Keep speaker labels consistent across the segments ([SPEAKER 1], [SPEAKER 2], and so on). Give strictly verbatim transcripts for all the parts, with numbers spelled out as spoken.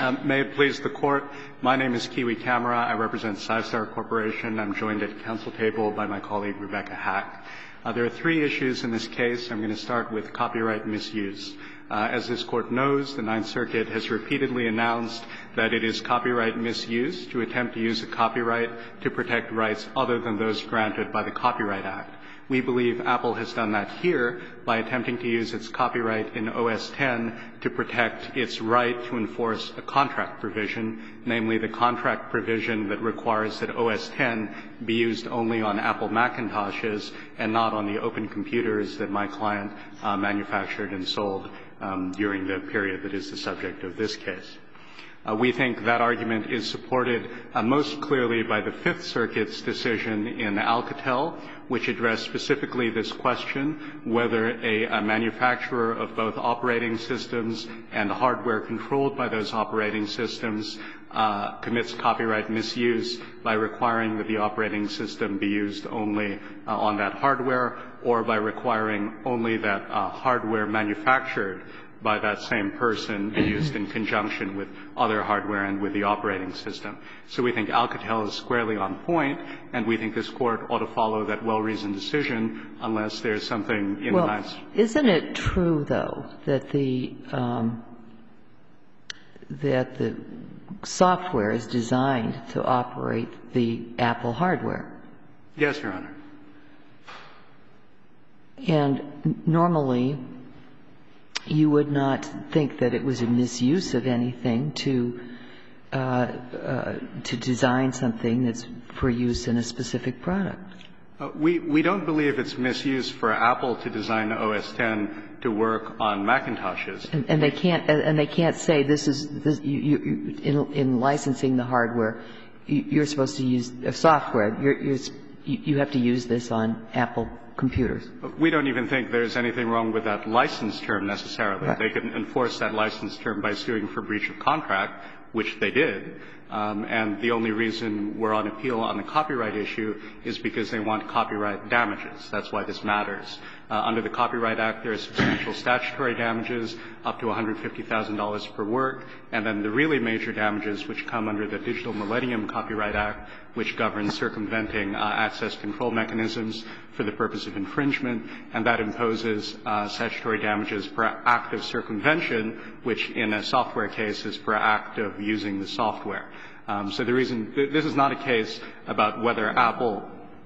[SPEAKER 1] Um, may it please the Court, my name is Kiwi Kamara. I represent Sivestar Corporation. I'm joined at the council table by my colleague Rebecca Hack. Uh, there are three issues in this case. I'm going to start with copyright misuse. Uh, as this Court knows, the Ninth Circuit has repeatedly announced that it is copyright misuse to attempt to use a copyright to protect rights other than those granted by the Copyright Act. We believe Apple has done that here by attempting to use its copyright in O S ten to protect its right to enforce a contract provision, namely the contract provision that requires that O S ten be used only on Apple Macintoshes and not on the open computers that my client uh, manufactured and sold um, during the period that is the subject of this case. Uh, we think that argument is supported uh, most clearly by the Fifth Circuit's decision in Alcatel, which addressed specifically this question, whether a, a manufacturer of both operating systems and hardware controlled by those operating systems uh, commits copyright misuse by requiring that the operating system be used only uh, on that hardware, or by requiring only that uh, hardware manufactured by that same person be used in conjunction with other hardware and with the operating system. So we think Alcatel is squarely on point, and we think this Court ought to follow that well-reasoned decision unless there's something in
[SPEAKER 2] well,
[SPEAKER 1] the lines.
[SPEAKER 2] Isn't it true, though, that the um, that the software is designed to operate the Apple hardware?
[SPEAKER 1] Yes, Your Honor.
[SPEAKER 2] And normally, you would not think that it was a misuse of anything to uh, uh, to design something that's for use in a specific product.
[SPEAKER 1] Uh, we we don't believe it's misuse for Apple to design O S ten to work on Macintoshes.
[SPEAKER 2] And, and they can't and they can't say this is this, you, you, in, in licensing the hardware, you, you're supposed to use uh, software. You're, you're, you have to use this on Apple computers.
[SPEAKER 1] We don't even think there's anything wrong with that license term necessarily.
[SPEAKER 2] Right.
[SPEAKER 1] They can enforce that license term by suing for breach of contract, which they did. Um, and the only reason we're on appeal on the copyright issue is because they want copyright damages. That's why this matters. Uh, under the Copyright Act, there are substantial statutory damages up to one hundred fifty thousand dollars per work, and then the really major damages which come under the Digital Millennium Copyright Act, which governs circumventing uh, access control mechanisms for the purpose of infringement, and that imposes uh, statutory damages per act of circumvention, which in a software case is per act of using the software. Um, so the reason th- this is not a case about whether Apple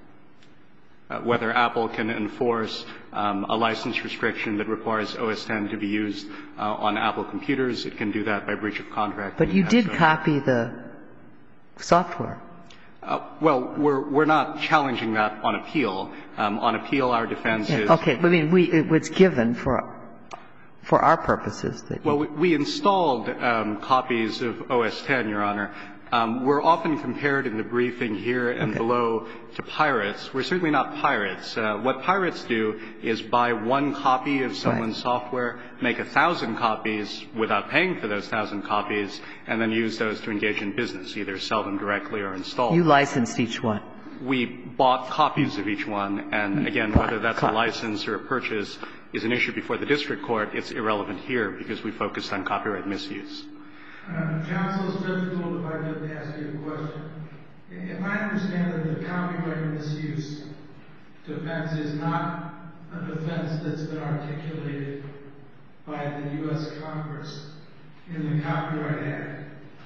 [SPEAKER 1] uh, whether Apple can enforce um, a license restriction that requires O S ten to be used uh, on Apple computers. It can do that by breach of contract.
[SPEAKER 2] But you did copy the software.
[SPEAKER 1] Uh, well, we're we're not challenging that on appeal. Um, on appeal, our defense
[SPEAKER 2] Yeah,
[SPEAKER 1] is
[SPEAKER 2] okay. I mean, we it was given for for our purposes. That
[SPEAKER 1] well, we, we installed um, copies of O S ten, Your Honor. Um, we're often compared in the briefing here and
[SPEAKER 2] okay.
[SPEAKER 1] below to pirates. We're certainly not pirates. Uh, what pirates do is buy one copy of someone's
[SPEAKER 2] right.
[SPEAKER 1] software, make a thousand copies without paying for those thousand copies, and then use those to engage in business, either sell them directly or install.
[SPEAKER 2] You licensed each one.
[SPEAKER 1] We bought copies of each one, and again, whether that's a license or a purchase is an issue before the district court. It's irrelevant here because we focused on copyright misuse.
[SPEAKER 3] Uh, Counsel, Judge Gould, if I could ask you a question. If I understand that the copyright misuse defense is not a defense that's been articulated by the U S Congress in the Copyright Act,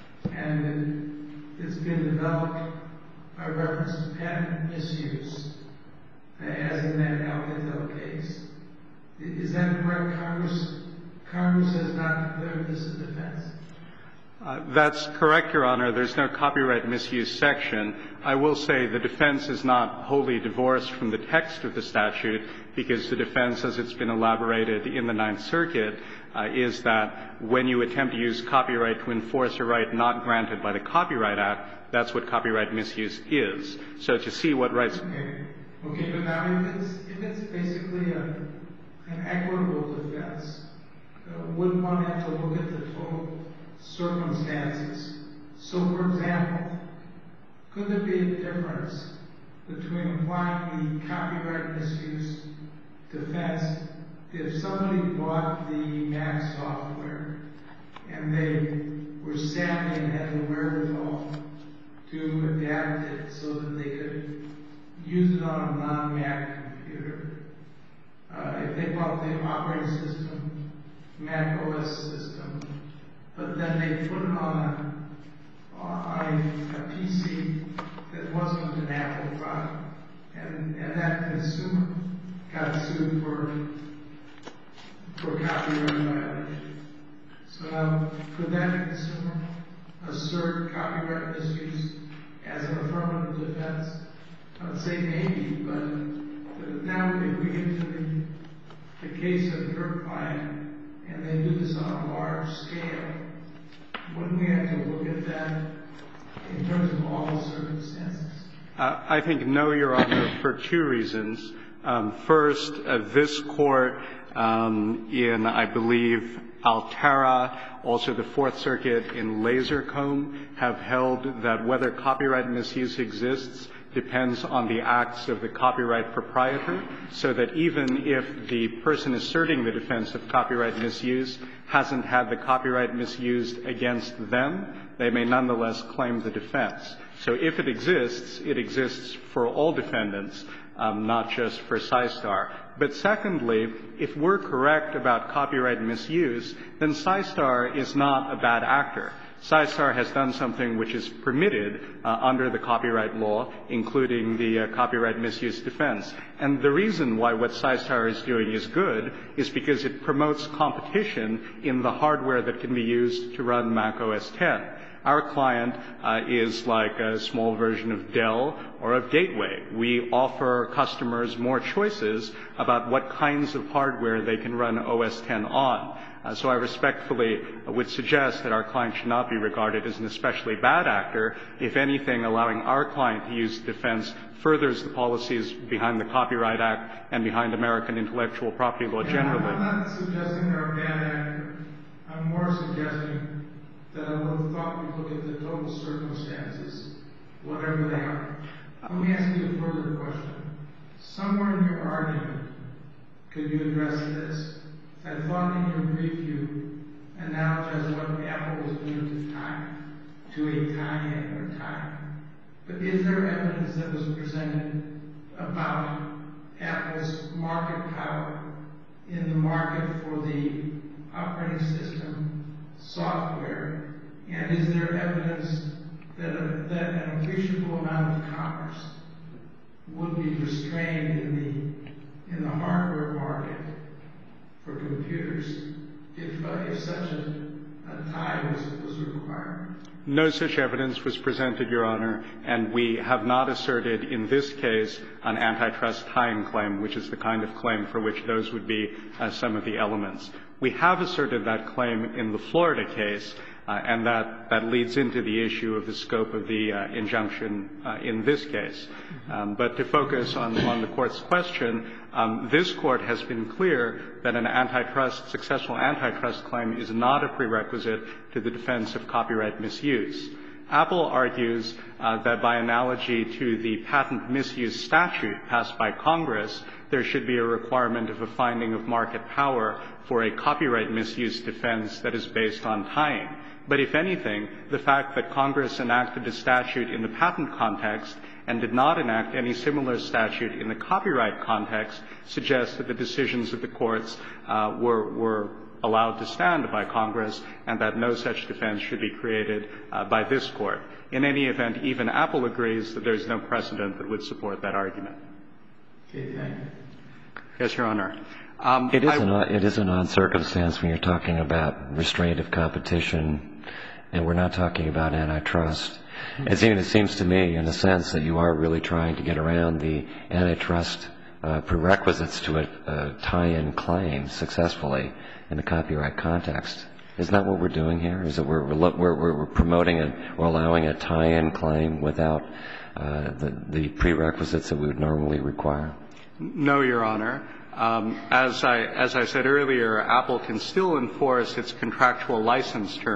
[SPEAKER 3] and it, it's been developed by reference to patent misuse, as in that Alcatel case, is that correct? Congress, Congress has not declared this a defense?
[SPEAKER 1] Uh, that's correct, Your Honor. There's no copyright misuse section. I will say the defense is not wholly divorced from the text of the statute because the defense, as it's been elaborated in the Ninth Circuit, uh, is that when you attempt to use copyright to enforce a right not granted by the Copyright Act, that's what copyright misuse is. So to see what rights...
[SPEAKER 3] Okay, okay but now if it's, if it's basically a, an equitable defense, uh, wouldn't one have to look at the total circumstances? So, for example, could there be a difference between applying the copyright misuse defense if somebody bought the Mac software and they were were savvy and had the wherewithal to adapt it so that they could use it on a non-Mac computer. Uh, if they bought the operating system, Mac O S system, but then they put it on a, on a, a P C that wasn't an Apple product, and, and that consumer got sued for, for copyright violation. So now, could that consumer assert copyright misuse as an affirmative defense? I would say maybe, but, but now if we get to the, the case of your client and they do this on a large scale, wouldn't we have to look at that in terms of all the circumstances?
[SPEAKER 1] Uh, I think no, Your Honor, for two reasons. Um, first, uh, this court um, in, I believe, Altera, also the Fourth Circuit in Lasercomb, have held that whether copyright misuse exists depends on the acts of the copyright proprietor, so that even if the person asserting the defense of copyright misuse hasn't had the copyright misused against them, they may nonetheless claim the defense. So if it exists, it exists for all defendants, um, not just for SciStar. But secondly, if we're correct about copyright misuse, then SciStar is not a bad actor. SciStar has done something which is permitted uh, under the copyright law, including the uh, copyright misuse defense. And the reason why what SciStar is doing is good is because it promotes competition in the hardware that can be used to run Mac O S ten. Our client uh, is like a small version of Dell or of Gateway. We offer customers more choices about what kinds of hardware they can run O S ten on. Uh, so I respectfully uh, would suggest that our client should not be regarded as an especially bad actor. If anything, allowing our client to use defense furthers the policies behind the Copyright Act and behind American intellectual property law generally.
[SPEAKER 3] Yeah, I'm not suggesting they're a bad actor. I'm more suggesting that I would have thought we'd look at the total circumstances, whatever they are. Let me ask you a further question. Somewhere in your argument, could you address this? I thought in your review, analogized what Apple was doing to time, to a tie-in or time. But is there evidence that was presented about Apple's market power in the market for the operating system software? And is there evidence that, a, that an appreciable amount of commerce would be restrained in the, in the hardware market for computers if, uh, if such a, a tie was, was required?
[SPEAKER 1] No such evidence was presented, Your Honor, and we have not asserted in this case an antitrust tying claim, which is the kind of claim for which those would be uh, some of the elements. We have asserted that claim in the Florida case, uh, and that, that leads into the issue of the scope of the uh, injunction uh, in this case. Um, but to focus on, on the Court's question, um, this Court has been clear that an antitrust, successful antitrust claim is not a prerequisite to the defense of copyright misuse. Apple argues uh, that by analogy to the patent misuse statute passed by Congress, there should be a requirement of a finding of market power for a copyright misuse defense that is based on tying. But if anything, the fact that Congress enacted a statute in the patent context and did not enact any similar statute in the copyright context suggests that the decisions of the courts uh, were, were allowed to stand by Congress and that no such defense should be created uh, by this Court. In any event, even Apple agrees that there is no precedent that would support that argument.
[SPEAKER 3] Okay, thank you.
[SPEAKER 1] Yes, Your Honor. Um,
[SPEAKER 4] it, is
[SPEAKER 1] I,
[SPEAKER 4] an odd, it is an odd circumstance when you're talking about restraint of competition, and we're not talking about antitrust. Mm-hmm. It, seems, it seems to me, in a sense, that you are really trying to get around the antitrust uh, prerequisites to a, a tie-in claim successfully in the copyright context. Isn't that what we're doing here? Is that we're, we're, we're, we're promoting a, or allowing a tie-in claim without uh, the, the prerequisites that we would normally require?
[SPEAKER 1] No, Your Honor. Um, as I, as I said earlier, Apple can still enforce its contractual license term,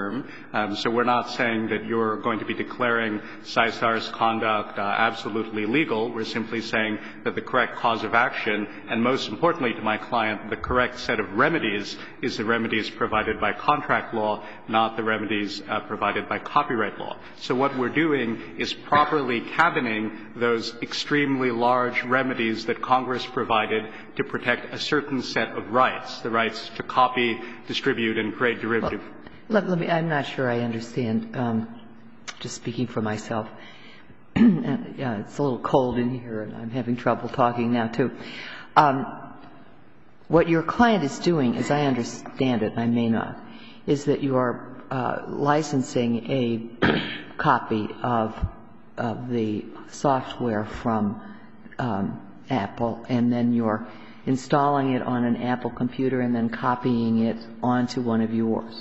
[SPEAKER 1] Um, so we're not saying that you're going to be declaring SciStar's conduct uh, absolutely legal. We're simply saying that the correct cause of action, and most importantly to my client, the correct set of remedies, is the remedies provided by contract law, not the remedies uh, provided by copyright law. So what we're doing is properly cabining those extremely large remedies that Congress provided to protect a certain set of rights, the rights to copy, distribute, and create derivative.
[SPEAKER 2] Well, let, let me, I'm not sure I understand, um, just speaking for myself. Yeah, it's a little cold in here, and I'm having trouble talking now, too. Um, what your client is doing, as I understand it, and I may not, is that you are uh, licensing a copy of, of the software from um, Apple, and then you're installing it on an Apple computer and then copying it onto one of yours.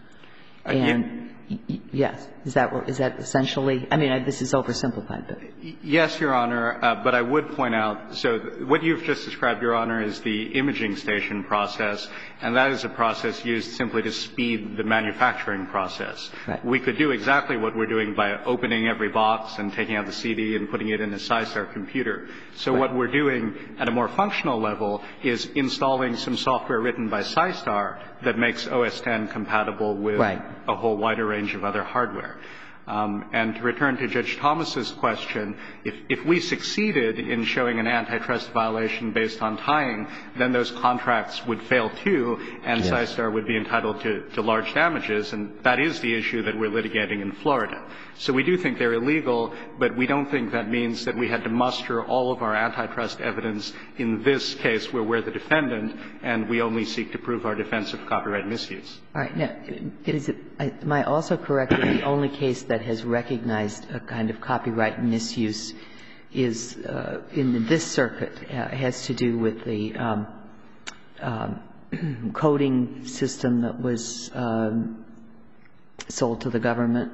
[SPEAKER 2] And yes, is that is that essentially? I mean, I, this is oversimplified, but
[SPEAKER 1] yes, Your Honor. Uh, but I would point out, so th- what you've just described, Your Honor, is the imaging station process, and that is a process used simply to speed the manufacturing process.
[SPEAKER 2] Right.
[SPEAKER 1] We could do exactly what we're doing by opening every box and taking out the C D and putting it in a SciStar computer. So
[SPEAKER 2] right.
[SPEAKER 1] what we're doing at a more functional level is installing some software written by SciStar that makes O S ten compatible with
[SPEAKER 2] right.
[SPEAKER 1] a whole wider range of other hardware. Um, and to return to Judge Thomas's question, if, if we succeeded in showing an antitrust violation based on tying, then those contracts would fail too, and
[SPEAKER 4] yes.
[SPEAKER 1] SciStar would be entitled to, to large damages, and that is the issue that we're litigating in Florida. So we do think they're illegal, but we don't think that means that we had to muster all of our antitrust evidence in this case where we're the defendant, and we only seek to prove our defense of copyright misuse.
[SPEAKER 2] All right. Now, is it, am I also correct that the only case that has recognized a kind of copyright misuse is uh, in this circuit uh, has to do with the um, um, coding system that was um, sold to the government?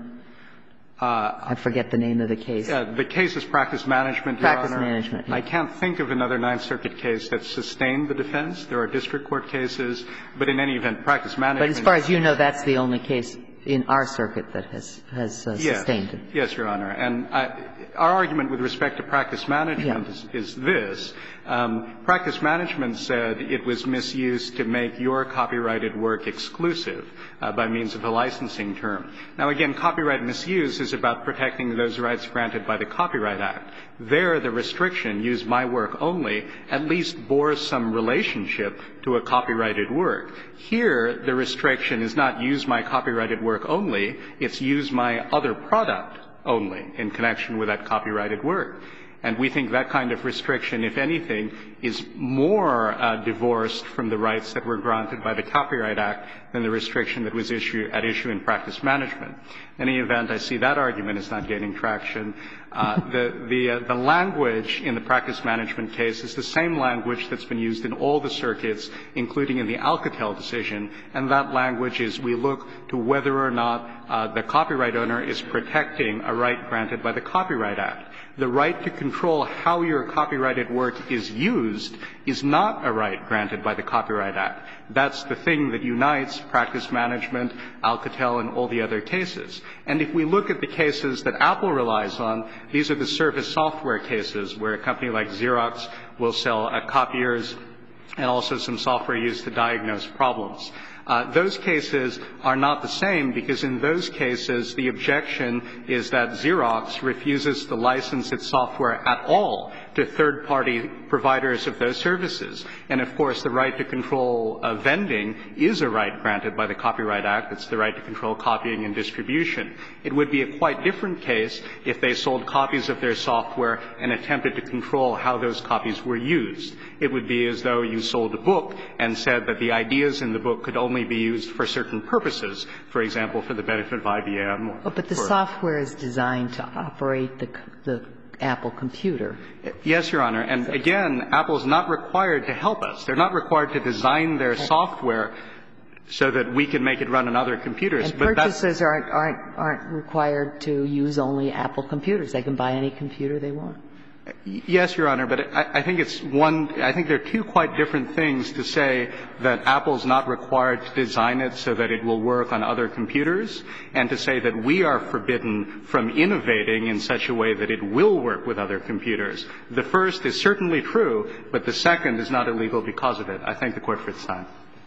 [SPEAKER 2] Uh, I forget the name of the case.
[SPEAKER 1] Yeah, the case is practice management, Your
[SPEAKER 2] practice
[SPEAKER 1] Honor.
[SPEAKER 2] management. Yeah.
[SPEAKER 1] I can't think of another Ninth Circuit case that sustained the defense. There are district court cases, but in any event, practice management.
[SPEAKER 2] But as far as you know, that's the only case in our circuit that has has uh,
[SPEAKER 1] yes.
[SPEAKER 2] sustained it.
[SPEAKER 1] Yes, Your Honor. And I, our argument with respect to practice management
[SPEAKER 2] yeah.
[SPEAKER 1] is, is this. Um, practice management said it was misused to make your copyrighted work exclusive uh, by means of a licensing term. Now, again, copyright misuse is about protecting those rights granted by the Copyright Act. There, the restriction, use my work only, at least bore some relationship to a copyrighted work. Here, the restriction is not use my copyrighted work only, it's use my other product only in connection with that copyrighted work. And we think that kind of restriction, if anything, is more uh, divorced from the rights that were granted by the Copyright Act than the restriction that was issue, at issue in practice management. In any event, I see that argument is not gaining traction. Uh, the the, uh, the language in the practice management case is the same language that's been used in all the circuits, including in the Alcatel decision, and that language is we look to whether or not uh, the copyright owner is protecting a right granted by the Copyright Act. The right to control how your copyrighted work is used is not a right granted by the Copyright Act. That's the thing that unites practice management, Alcatel, and all the other cases. And if we look at the cases that Apple relies on, these are the service software cases where a company like Xerox will sell uh, copiers and also some software used to diagnose problems. Uh, those cases are not the same because in those cases the objection is that Xerox refuses to license its software at all to third-party providers of those services. And, of course, the right to control uh, vending is a right granted by the Copyright Act. It's the right to control copying and distribution. It would be a quite different case if they sold copies of their software and attempted to control how those copies were used. It would be as though you sold a book and said that the ideas in the book could only be used for certain purposes, for example, for the benefit of I B M. Or,
[SPEAKER 2] oh, but the
[SPEAKER 1] or,
[SPEAKER 2] software is designed to operate the, the Apple computer.
[SPEAKER 1] Yes, Your Honor. And again, Apple is not required to help us. They're not required to design their software so that we can make it run on other computers.
[SPEAKER 2] And
[SPEAKER 1] but
[SPEAKER 2] purchasers aren't, aren't, aren't required to use only Apple computers. They can buy any computer they want.
[SPEAKER 1] Yes, Your Honor, but I, I think it's one – I think there are two quite different things to say that Apple's not required to design it so that it will work on other computers, and to say that we are forbidden from innovating in such a way that it will work with other computers. The first is certainly true, but the second is not illegal because of it. I thank the Court for its time.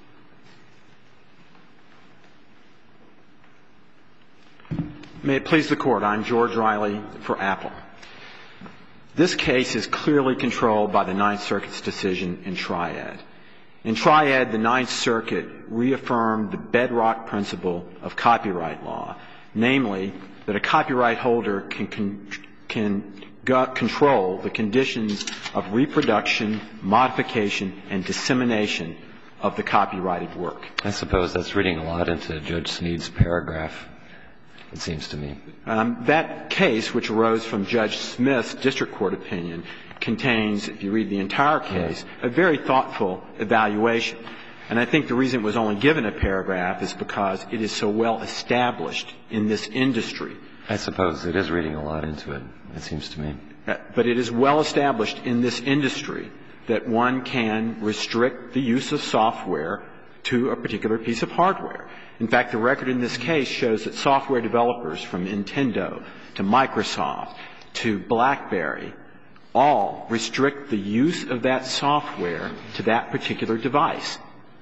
[SPEAKER 5] May it please the Court. I'm George Riley for Apple. This case is clearly controlled by the Ninth Circuit's decision in Triad. In Triad, the Ninth Circuit reaffirmed the bedrock principle of copyright law, namely that a copyright holder can, can, can control the conditions of reproduction, modification, and dissemination of the copyrighted work.
[SPEAKER 4] I suppose that's reading a lot into Judge Sneed's paragraph, it seems to me.
[SPEAKER 5] Um, that case, which arose from Judge Smith's district court opinion, contains, if you read the entire case, a very thoughtful evaluation. And I think the reason it was only given a paragraph is because it is so well established in this industry.
[SPEAKER 4] I suppose it is reading a lot into it, it seems to me.
[SPEAKER 5] But it is well established in this industry that one can restrict the use of software to a particular piece of hardware. In fact, the record in this case shows that software developers from Nintendo to Microsoft to BlackBerry all restrict the use of that software to that particular device.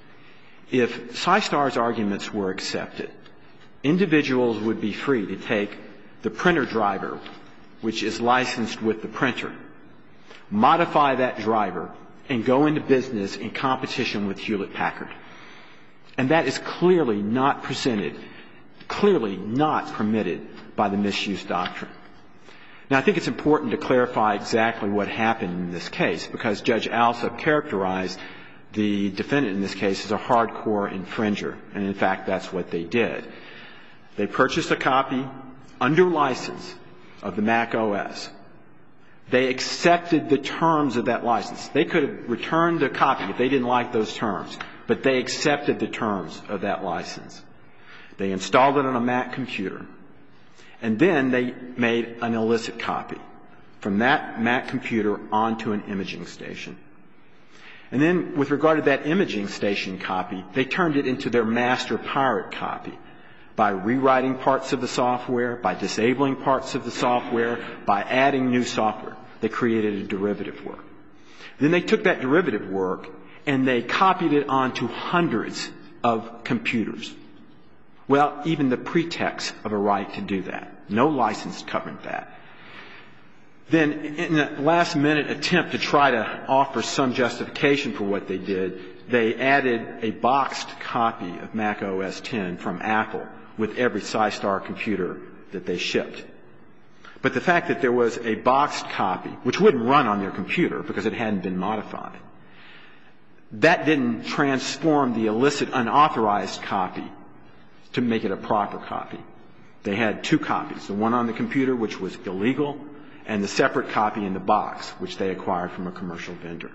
[SPEAKER 5] If SciStar's arguments were accepted, individuals would be free to take the printer driver, which is licensed with the printer, modify that driver, and go into business in competition with Hewlett-Packard. And that is clearly not presented, clearly not permitted by the misuse doctrine. Now, I think it's important to clarify exactly what happened in this case, because Judge Alsop characterized the defendant in this case as a hardcore infringer, and in fact, that's what they did. They purchased a copy under license of the Mac O S. They accepted the terms of that license. They could have returned the copy if they didn't like those terms, but they accepted the terms of that license. They installed it on a Mac computer, and then they made an illicit copy from that Mac computer onto an imaging station. And then with regard to that imaging station copy, they turned it into their master pirate copy by rewriting parts of the software, by disabling parts of the software, by adding new software. They created a derivative work. Then they took that derivative work and they copied it onto hundreds of computers. Well, even the pretext of a right to do that. No license covered that. Then in a last-minute attempt to try to offer some justification for what they did, they added a boxed copy of Mac O S X from Apple with every SciStar computer that they shipped. But the fact that there was a boxed copy, which wouldn't run on their computer because it hadn't been modified, that didn't transform the illicit, unauthorized copy to make it a proper copy. They had two copies, the one on the computer, which was illegal, and the separate copy in the box, which they acquired from a commercial vendor.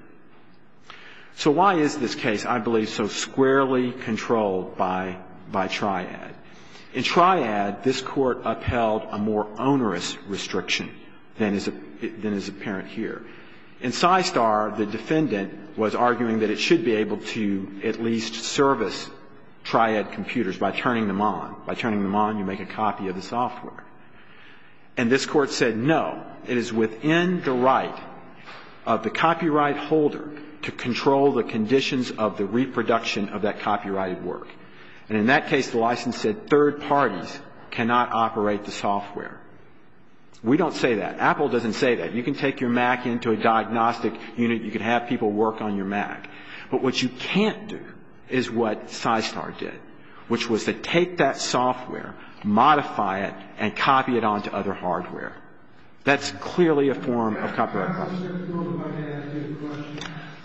[SPEAKER 5] So why is this case, I believe, so squarely controlled by, by Triad? In Triad, this Court upheld a more onerous restriction than is, than is apparent here. In SciStar, the defendant was arguing that it should be able to at least service Triad computers by turning them on. By turning them on, you make a copy of the software. And this Court said, no, it is within the right of the copyright holder to control the conditions of the reproduction of that copyrighted work. And in that case, the license said third parties cannot operate the software. We don't say that. Apple doesn't say that. You can take your Mac into a diagnostic unit. You can have people work on your Mac. But what you can't do is what SciStar did, which was to take that software, modify it, and copy it onto other hardware. That's clearly a form of copyright violation.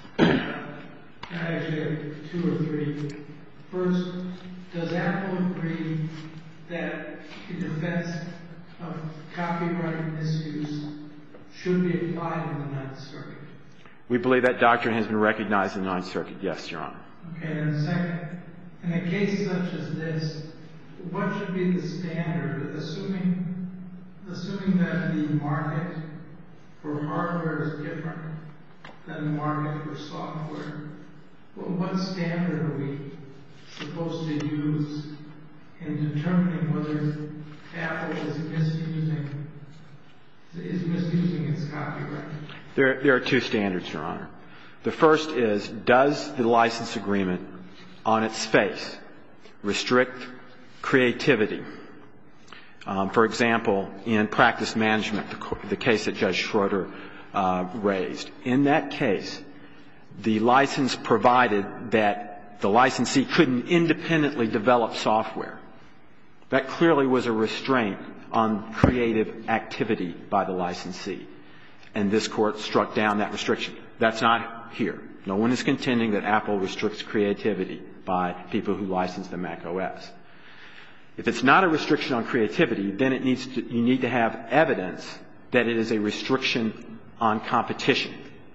[SPEAKER 3] I actually have two or three. First, does Apple agree that the defense of copyright misuse should be applied in the Ninth Circuit?
[SPEAKER 5] We believe that doctrine has been recognized in the Ninth Circuit, yes, Your Honor.
[SPEAKER 3] Okay, and second, in a case such as this, what should be the standard, assuming, assuming that the market for for hardware is different than the market for software, well, what standard are we supposed to use in determining whether Apple is misusing is misusing its copyright?
[SPEAKER 5] There, there are two standards, Your Honor. The first is, does the license agreement on its face restrict creativity? Um, for example, in practice management, the, the case that Judge Schroeder uh, raised. In that case, the license provided that the licensee couldn't independently develop software. That clearly was a restraint on creative activity by the licensee. And this Court struck down that restriction. That's not here. No one is contending that Apple restricts creativity by people who license the Mac O S. If it's not a restriction on creativity, then it needs to, you need to have evidence that it is a restriction on competition.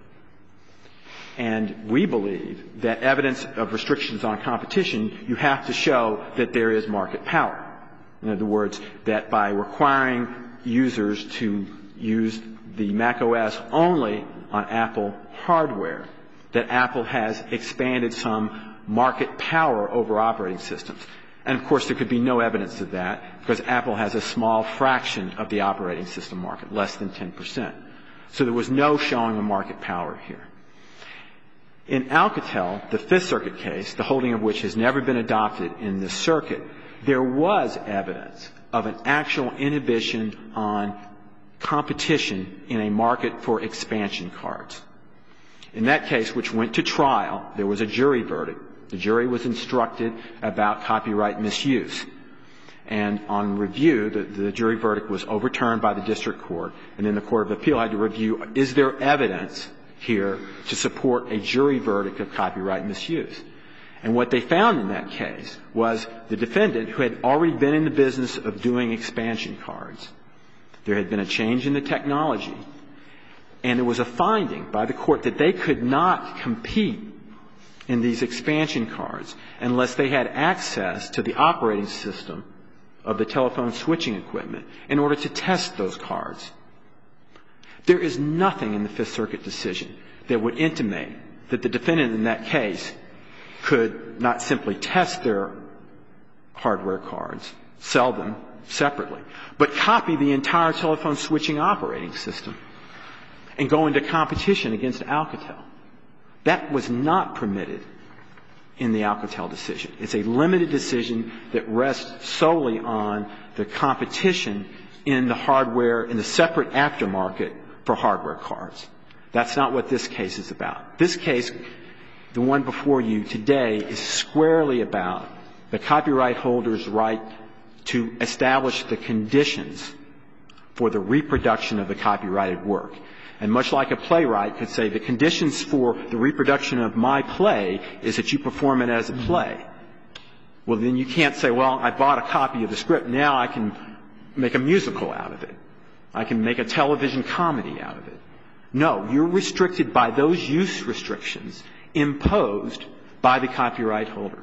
[SPEAKER 5] And we believe that evidence of restrictions on competition, you have to show that there is market power. In other words, that by requiring users to use the Mac O S only on Apple hardware, that Apple has expanded some market power over operating systems. And, of course, there could be no evidence of that because Apple has a small fraction of the operating system market, less than ten percent. So there was no showing of market power here. In Alcatel, the Fifth Circuit case, the holding of which has never been adopted in this circuit, there was evidence of an actual inhibition on competition in a market for expansion cards. In that case, which went to trial, there was a jury verdict. The jury was instructed about copyright misuse. And on review, the, the jury verdict was overturned by the district court, and then the Court of Appeal had to review, is there evidence here to support a jury verdict of copyright misuse? And what they found in that case was the defendant, who had already been in the business of doing expansion cards, there had been a change in the technology, and there was a finding by the court that they could not compete in these expansion cards unless they had access to the operating system of the telephone switching equipment in order to test those cards. There is nothing in the Fifth Circuit decision that would intimate that the defendant in that case could not simply test their hardware cards, sell them separately, but copy the entire telephone switching operating system and go into competition against Alcatel. That was not permitted in the Alcatel decision. It's a limited decision that rests solely on the competition in the hardware, in the separate aftermarket for hardware cards. That's not what this case is about. This case, the one before you today, is squarely about the copyright holder's right to establish the conditions for the reproduction of the copyrighted work. And much like a playwright could say, the conditions for the reproduction of my play is that you perform it as a play. Well, then you can't say, well, I bought a copy of the script, now I can make a musical out of it. I can make a television comedy out of it. No, you're restricted by those use restrictions imposed by the copyright holder.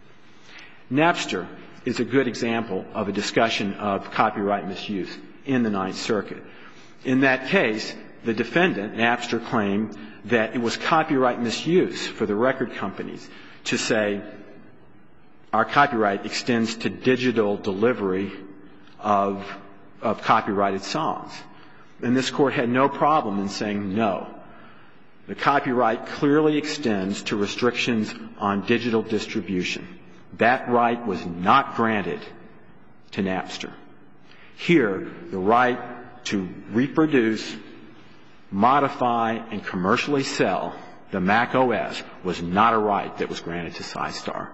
[SPEAKER 5] Napster is a good example of a discussion of copyright misuse in the Ninth Circuit. In that case, the defendant, Napster, claimed that it was copyright misuse for the record companies to say our copyright extends to digital delivery of, of copyrighted songs. And this Court had no problem in saying no. The copyright clearly extends to restrictions on digital distribution. That right was not granted to Napster. Here, the right to reproduce, modify, and commercially sell the Mac O S was not a right that was granted to SciStar.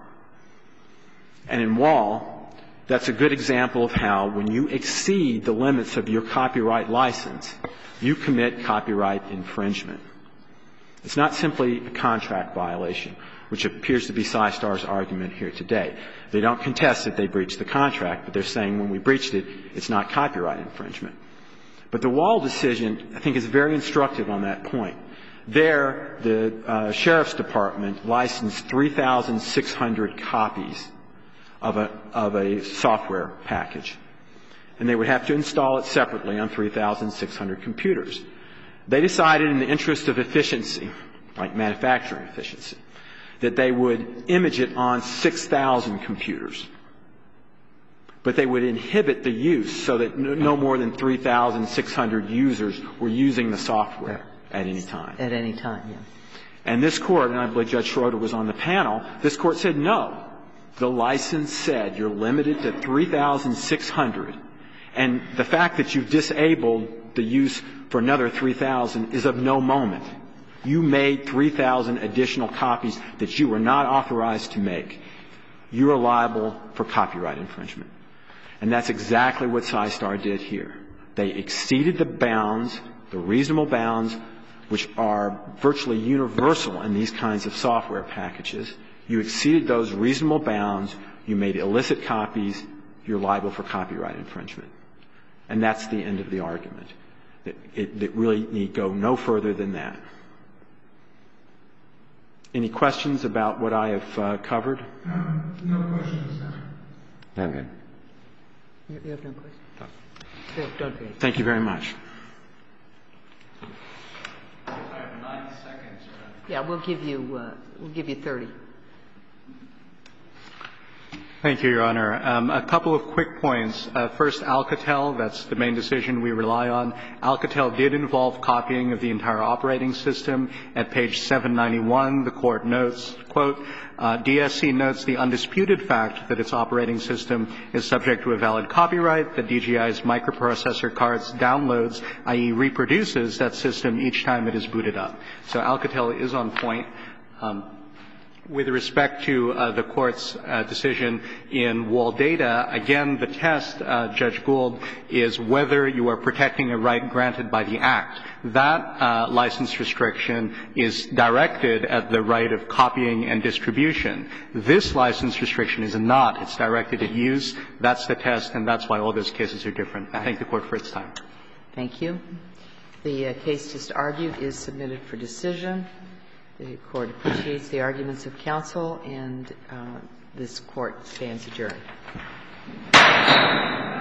[SPEAKER 5] And in Wall, that's a good example of how when you exceed the limits of your copyright license, you commit copyright infringement. It's not simply a contract violation, which appears to be SciStar's argument here today. They don't contest that they breached the contract, but they're saying when we breached it, it's not copyright infringement. But the Wall decision, I think, is very instructive on that point. There, the uh, Sheriff's Department licensed three thousand six hundred copies of a, of a software package. And they would have to install it separately on three thousand six hundred computers. They decided in the interest of efficiency, like manufacturing efficiency, that they would image it on six thousand computers. But they would inhibit the use so that no more than three thousand six hundred users were using the software at any time.
[SPEAKER 2] At any time, yeah.
[SPEAKER 5] And this Court, and I believe Judge Schroeder was on the panel, this Court said no. The license said you're limited to three thousand six hundred. And the fact that you've disabled the use for another three thousand is of no moment. You made three thousand additional copies that you were not authorized to make. You are liable for copyright infringement. And that's exactly what SciStar did here. They exceeded the bounds, the reasonable bounds, which are virtually universal in these kinds of software packages. You exceeded those reasonable bounds. You made illicit copies. You're liable for copyright infringement. And that's the end of the argument. It, it, it really need go no further than that. Any questions about what I have uh, covered?
[SPEAKER 3] Um, no questions, sir.
[SPEAKER 4] I'm good.
[SPEAKER 2] You you have no questions? No, don't be.
[SPEAKER 5] Thank you very much.
[SPEAKER 1] I have nine seconds.
[SPEAKER 2] Yeah, we'll give you, uh, we'll give you thirty.
[SPEAKER 1] Thank you, Your Honor. Um, a couple of quick points. Uh, first, Alcatel, that's the main decision we rely on. Alcatel did involve copying of the entire operating system. At page seven ninety-one, the Court notes, quote, uh, D S C notes the undisputed fact that its operating system is subject to a valid copyright, that D G I's microprocessor cards downloads, that is reproduces that system each time it is booted up. So Alcatel is on point. Um, With respect to uh, the Court's uh, decision in Wall Data, again, the test, uh, Judge Gould, is whether you are protecting a right granted by the Act. That uh, license restriction is directed at the right of copying and distribution. This license restriction is not. It's directed at use. That's the test, and that's why all those cases are different. I thank the Court for its time.
[SPEAKER 2] Thank you. The uh, case just argued is submitted for decision. The Court appreciates the arguments of counsel, and uh, this Court stands adjourned.